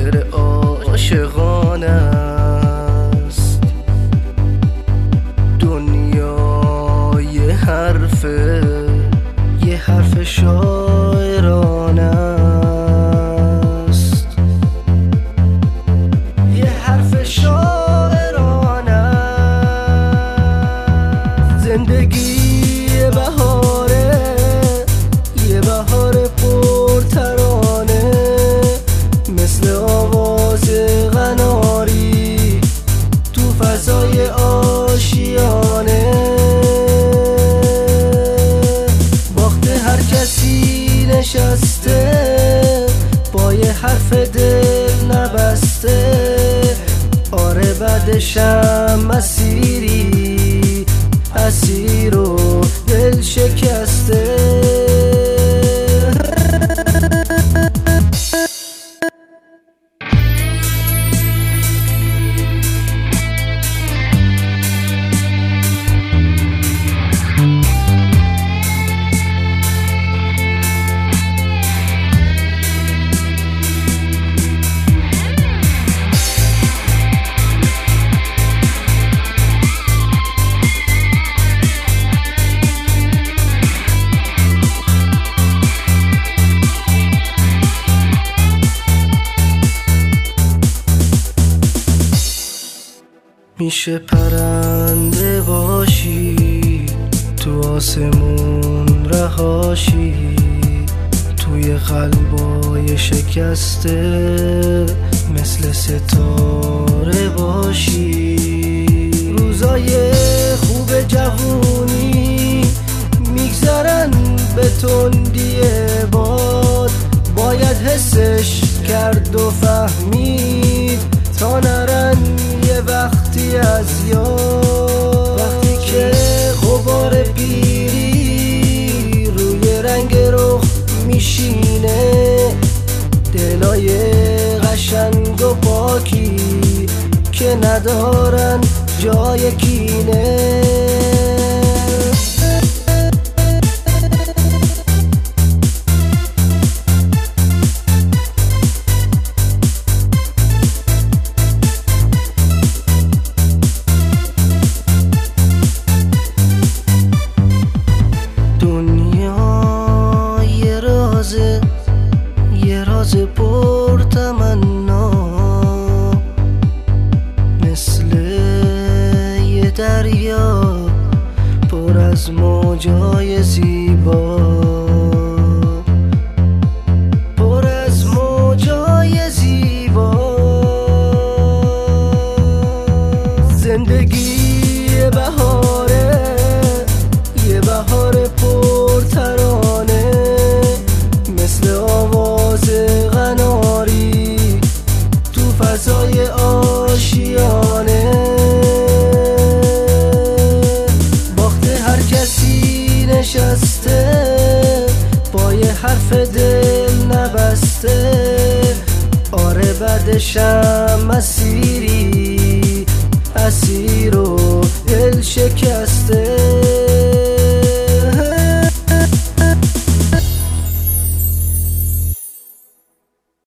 شعر عاشقانه است. دنیا یه حرف شاعرانه است. یه حرف شاعرانه است. زندگی یه بهاره، یه بهار پرترانه، مثل آواز قناری تو فضای آشیانه. باخت هر کسی نشسته با یه حرف دل نبسته. آره بعدشم مسیری اسیر و دل شکسته. میشه پرنده باشی تو آسمون رهاشی، توی قلبای شکسته مثل ستاره باشی. روزای خوب جوونی میگذرن به تندی باد، باید حسش کرد و فهمید تا نرن یه وقتی از یاد. وقتی که غبار پیری روی رنگ رخ میشینه، دلای قشنگ و پاکی که ندارن جای کینه. یه راز پرتمنا، مثل یه دریا پر از موجای زیبا، پر از موجای زیبا. زندگی یه بهاره، یه بهار پرترانه، مثل آواز قناری تو فضای آشیانه. باخت هر کسی نشسته با یه حرف دل نبسته. آره بعدشم مسیری